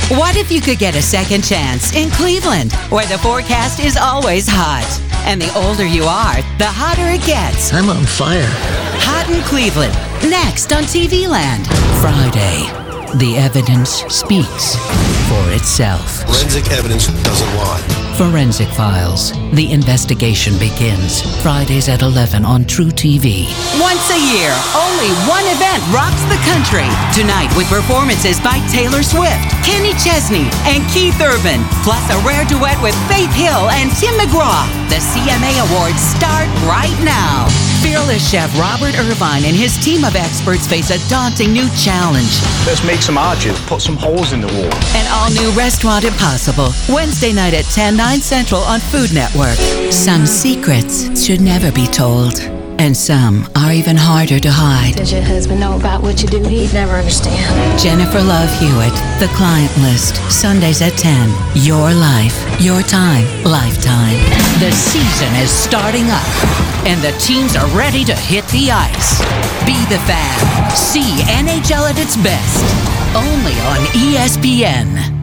What if you could get a second chance in Cleveland, where the forecast is always hot? And the older you are, the hotter it gets. I'm on fire. Hot in Cleveland, next on TV Land. Friday, the evidence speaks for itself. Forensic evidence doesn't lie. Forensic Files. The investigation begins. Fridays at 11 on True TV. Once a year, only one event rocks the country. Tonight with performances by Taylor Swift, Kenny Chesney, and Keith Urban. Plus a rare duet with Faith Hill and Tim McGraw. The CMA Awards start right now. Fearless chef Robert Irvine and his team of experts face a daunting new challenge. Let's make some arches, put some holes in the wall. An all-new Restaurant Impossible. Wednesday night at 10, 9 Central on Food Network. Some secrets should never be told. And some are even harder to hide. Does your husband know about what you do? He'd never understand. Jennifer Love Hewitt, The Client List. Sundays at 10. Your life, your time, lifetime. The season is starting up, and the teams are ready to hit the ice. Be the fan. See NHL at its best. Only on ESPN.